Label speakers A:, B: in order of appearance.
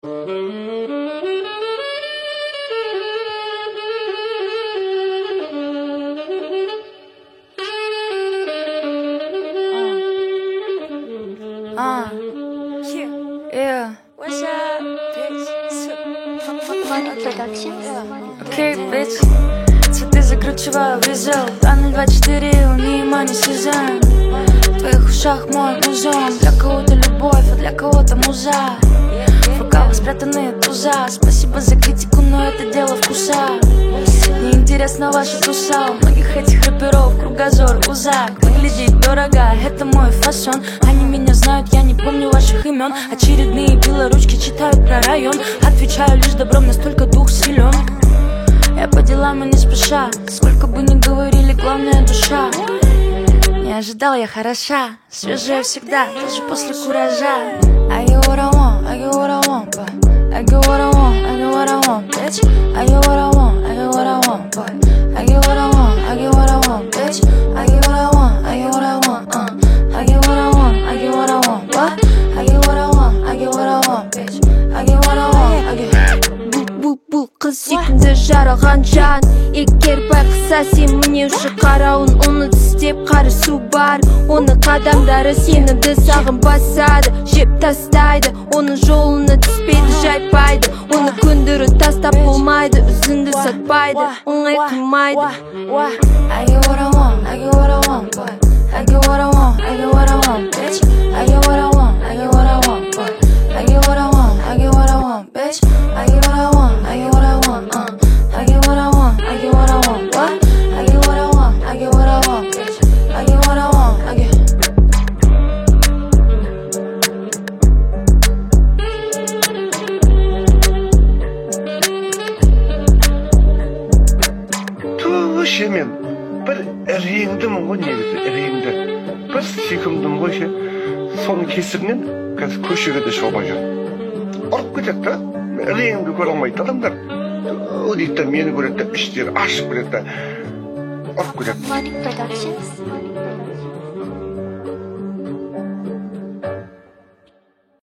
A: Yeah.
B: What's up, bitch?
C: Money Productions.
A: Окей, bitch. Цветы закручиваю в резел 2024, у Нима не сезон. В твоих ушах мой музон. Для кого-то любовь, а для кого-то муза. В рукавах спрятанные туза. Спасибо за критику, но это дело вкуса. Неинтересна ваша туса. У многих этих рэперов кругозор узак. Выглядеть дорого, это мой фасон. Они меня знают, я не помню ваших имен. Очередные белоручки читают про район. Отвечаю лишь добром, настолько дух силен. Я по делам и не спеша. Сколько бы ни говорили, главное душа. Не ожидал, я хороша. Свежая всегда, даже после куража. I get what I want, I get what I want, boy. I get what I want, I get what I want, bitch. I get what I want, I get what I want, boy. I get what I want, I get what I want, bitch. I get what I want, I get what I want, I get what I want, I get what I want, what? I get what I want, I get what I want, bitch. I get what I want, I get.
B: Бұл қыз секілді жаралған жан егер байқаса сен міне уже қарауын оны тістеп қарысу бар оның қадамдары сенімді сағынбасады жеп тастайды оның жолына түспейді жайпайды оны көндіріп тастап болмайды үзінді сатпайды оңай қылмайды
A: I get what I want, I get what I want, boy. I get what I want, I get what I want, bitch. I get what I want, I get what I want, boy. I get what I want, I get what I want, bitch. I get what I want, I get what I want, I get what I want, I get what I want, what? I get what I want, I get what I want, bitch. I get what I want, I get.
D: Туши мен бір іреңдімін ғой негізі іреңді бір сүйкімдім ғой ше соның кесірінен қазір көшеге де шыға алмай жүрмін ұрып кетеді да іреңімді көре алмайды адамдар дейді да мені көреді да іштері ашып кетеді да ұрып кетеді
C: Money Productions.